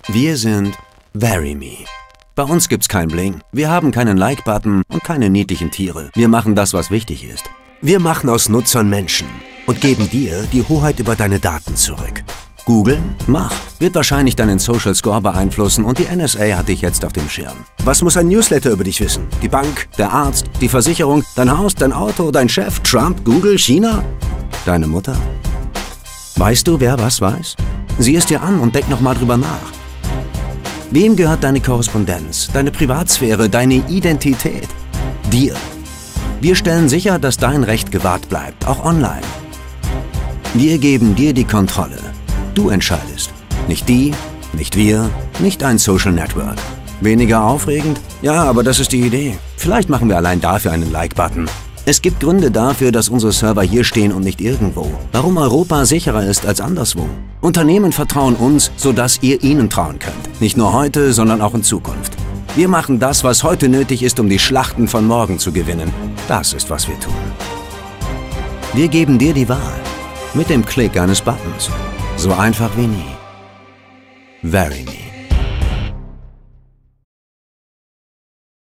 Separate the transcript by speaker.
Speaker 1: Wir sind VeryMe. Bei uns gibt's kein Bling. Wir haben keinen Like-Button und keine niedlichen Tiere. Wir machen das, was wichtig ist.
Speaker 2: Wir machen aus Nutzern Menschen und geben dir die Hoheit über deine Daten zurück.
Speaker 1: Google? Mach. Wird wahrscheinlich deinen Social Score beeinflussen und die NSA hat dich jetzt auf dem Schirm.
Speaker 2: Was muss ein Newsletter über dich wissen? Die Bank?
Speaker 1: Der Arzt, die Versicherung, dein Haus, dein Auto, dein Chef, Trump, Google, China? Deine Mutter? Weißt du, wer was weiß? Sieh es dir an und denk nochmal drüber nach. Wem gehört deine Korrespondenz, deine Privatsphäre, deine Identität? Dir. Wir stellen sicher, dass dein Recht gewahrt bleibt, auch online. Wir geben dir die Kontrolle. Du entscheidest. Nicht die, nicht wir, nicht ein Social Network. Weniger aufregend? Ja, aber das ist die Idee. Vielleicht machen wir allein dafür einen Like-Button. Es gibt Gründe dafür, dass unsere Server hier stehen und nicht irgendwo. Warum Europa sicherer ist als anderswo. Unternehmen vertrauen uns, sodass ihr ihnen trauen könnt. Nicht nur heute, sondern auch in Zukunft. Wir machen das, was heute nötig ist, um die Schlachten von morgen zu gewinnen. Das ist, was wir tun. Wir geben dir die Wahl. Mit dem Klick eines Buttons. So einfach wie nie. VeryMe.